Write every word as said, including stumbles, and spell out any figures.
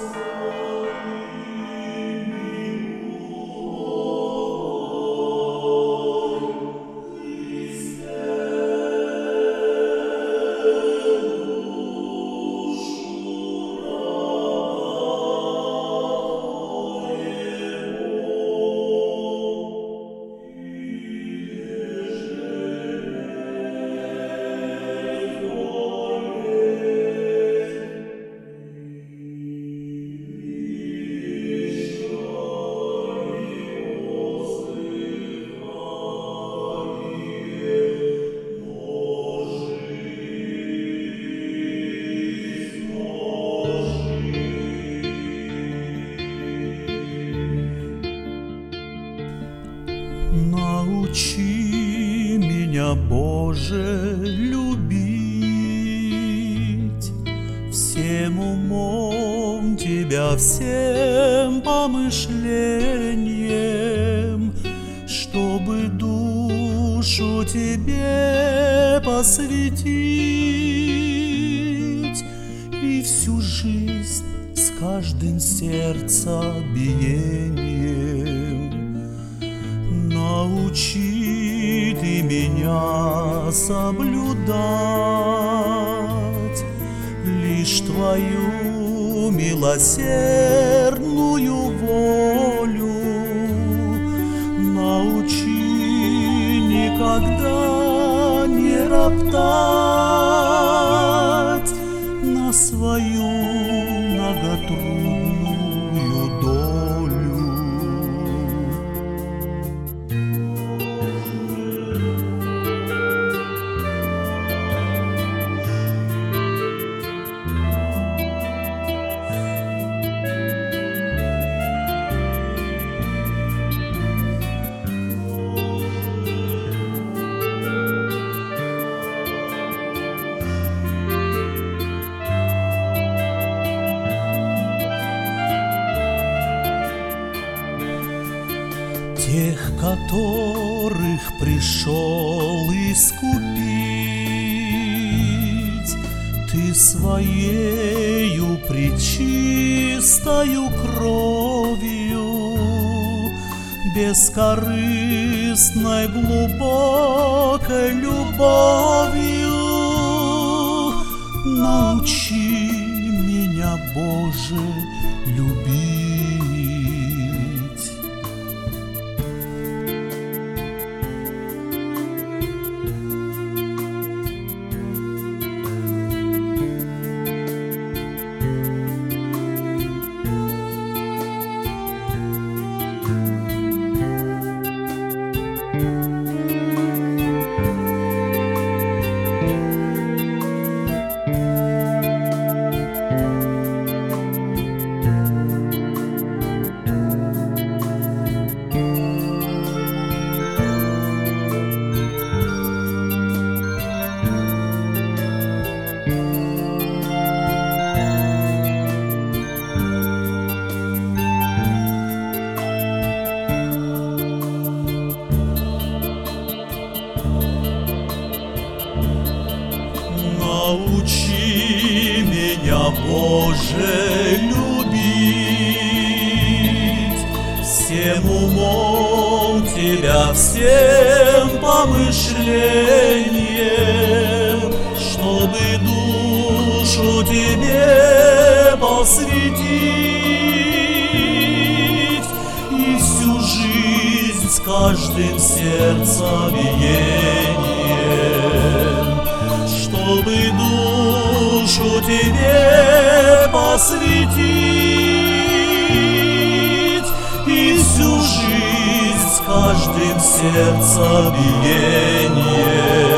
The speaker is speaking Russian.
Научи меня, Боже, любить всем умом Тебя, всем помышлением, чтобы душу Тебе посвятить и всю жизнь с каждым сердцебиением. Научи Ты меня соблюдать лишь Твою милосердную волю. Научи никогда не роптать на свою многотрудную долю. Тех, которых пришел искупить Ты Своею пречистою кровью, бескорыстной глубокой любовью. Научи меня, Боже, любить. Научи меня, Боже, любить всем умом Тебя, всем помышлением, чтобы душу Тебе посвятить и всю жизнь с каждым сердцебиением, чтобы душу Тебе посвятить и всю жизнь с каждым сердцебиением.